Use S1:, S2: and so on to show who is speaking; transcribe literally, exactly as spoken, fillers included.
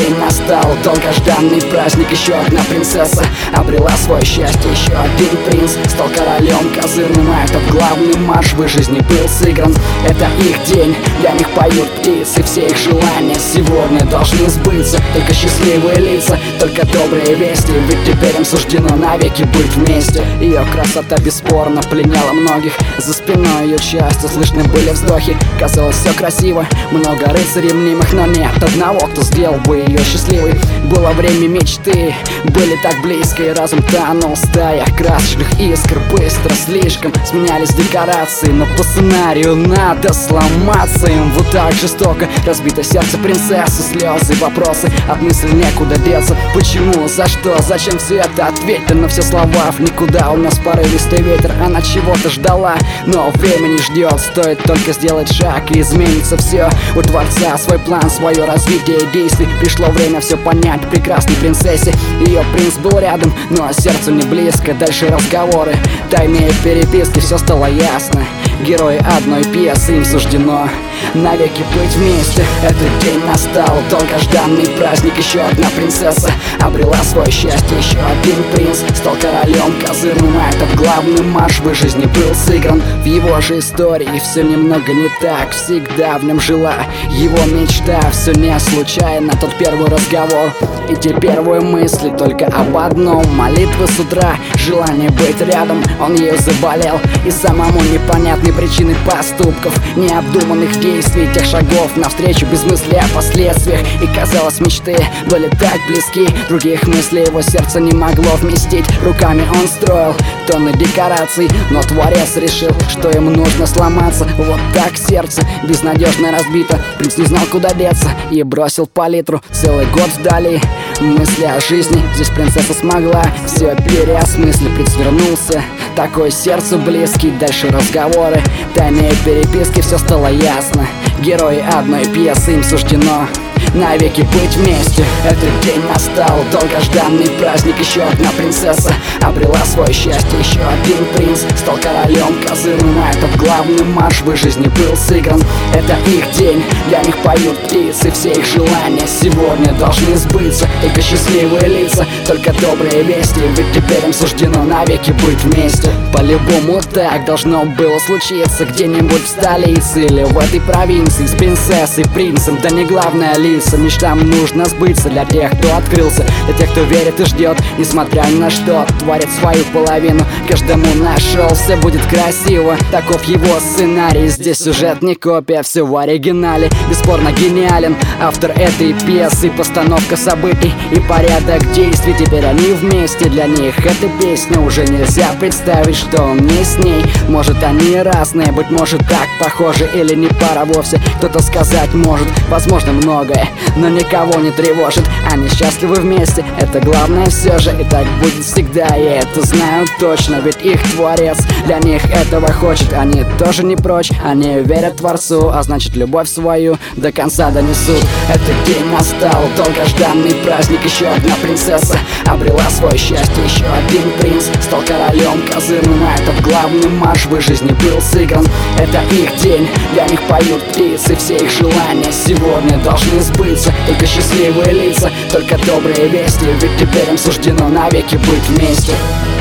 S1: день настал, долгожданный праздник. Еще одна принцесса обрела свое счастье. Еще один принц стал королем козырным, а этот главный марш в их жизни был сыгран. Это их день, для них поют птицы. Все их желания сегодня должны сбыться. Только счастливые лица, только добрые вести, ведь теперь им суждено навеки быть вместе. Ее красота бесспорно пленяла многих. За спиной ее часто слышны были вздохи. Казалось, все красиво, много рыцарей мнимых, но нет одного, кто сделал бы ее счастливой. Было время мечты, были так близко, и разум тонул в стаях красочных искр. Быстро слишком сменялись декорации, но по сценарию надо сломаться им. Вот так жестоко разбито сердце принцессы. Слезы, вопросы, от мысли некуда деться. Почему, за что, зачем все это? Ответь на все слова в никуда. У нас порывистый ветер, она чего-то ждала, но время не ждет. Стоит только сделать шаг, и изменится все. У Творца свой план, свое развитие действий. Пришло время все понять прекрасной принцессе. Ее принц был рядом, но сердцу не близко. Дальше разговоры, тайные переписки, все стало ясно. Герои одной пьесы, им суждено навеки быть вместе. Этот день настал, долгожданный праздник. Еще одна принцесса обрела свое счастье. Еще один принц стал королем козырным, а этот главный марш в их жизни был сыгран. В его же истории все немного не так. Всегда в нем жила его мечта. Все не случайно, тот первый разговор и те первые мысли только об одном. Молитвы с утра, желание быть рядом. Он ею заболел, и самому непонятны причины поступков, необдуманных действий, тех шагов навстречу без мысли о последствиях. И казалось, мечты были так близки, других мыслей его сердце не могло вместить. Руками он строил тонны декораций, но Творец решил, что ему нужно сломаться. Вот так сердце безнадежно разбито. Принц не знал, куда деться, и бросил палитру. Целый год вдали, мысли о жизни. Здесь принцесса смогла все переосмыслить. Принц вернулся, такой сердцу близкий. Дальше разговоры, тайные переписки, все стало ясно. Герои одной пьесы, им суждено навеки быть вместе. Этот день настал, долгожданный праздник. Еще одна принцесса обрела свое счастье. Еще один принц стал королем козырным, а этот главный марш в их жизни был сыгран. Это их день, для них поют птицы. Все их желания сегодня должны сбыться. Только счастливые лица, только добрые вести, ведь теперь им суждено навеки быть вместе. По-любому так должно было случиться где-нибудь в столице или в этой провинции. С принцессой, принцем, да не главное лица. Мечтам нужно сбыться для тех, кто открылся, для тех, кто верит и ждет, несмотря ни на что. Творит свою половину, каждому нашел. Все будет красиво, таков его сценарий. Здесь сюжет не копия, все в оригинале. Бесспорно гениален автор этой пьесы. Постановка событий и порядок действий. Теперь они вместе, для них эта песня. Уже нельзя представить, что он не с ней. Может, они разные, быть может, так похожи или не пара вовсе. Кто-то сказать может, возможно, многое, но никого не тревожит. Они счастливы вместе, это главное все же. И так будет всегда, я это знаю точно. Ведь их Творец для них этого хочет. Они тоже не прочь, они верят Творцу, а значит, любовь свою до конца донесут. Этот день настал, долгожданный праздник. Еще одна принцесса обрела свое счастье. Еще один принц стал королем козырным, а этот главный марш в их жизни был сыгран. Это их день, для них поют птицы. Все их желания сегодня должны сбыться. Только счастливые лица, только добрые вести, ведь теперь им суждено навеки быть вместе.